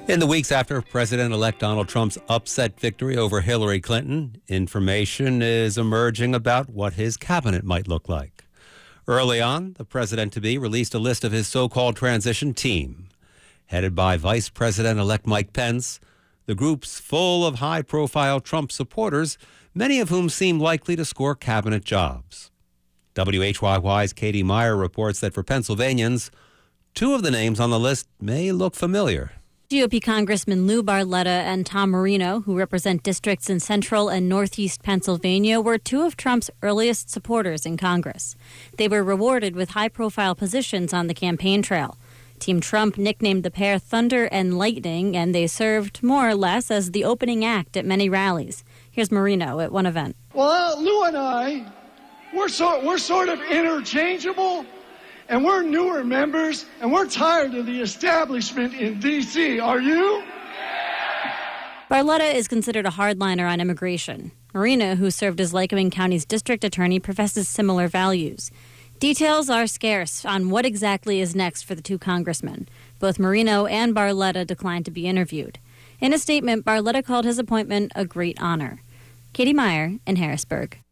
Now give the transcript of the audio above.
In the weeks after President-elect Donald Trump's upset victory over Hillary Clinton, information is emerging about what his cabinet might look like. Early on, the president-to-be released a list of his so-called transition team. Headed by Vice President-elect Mike Pence, the group's full of high-profile Trump supporters, many of whom seem likely to score cabinet jobs. WHYY's Katie Meyer reports that for Pennsylvanians, two of the names on the list may look familiar. GOP Congressman Lou Barletta and Tom Marino, who represent districts in central and northeast Pennsylvania, were two of Trump's earliest supporters in Congress. They were rewarded with high-profile positions on the campaign trail. Team Trump nicknamed the pair Thunder and Lightning, and they served more or less as the opening act at many rallies. Here's Marino at one event. Well, Lou and I, we're sort of interchangeable. And we're newer members, and we're tired of the establishment in D.C. Are you? Barletta is considered a hardliner on immigration. Marino, who served as Lycoming County's district attorney, professes similar values. Details are scarce on what exactly is next for the two congressmen. Both Marino and Barletta declined to be interviewed. In a statement, Barletta called his appointment a great honor. Katie Meyer in Harrisburg.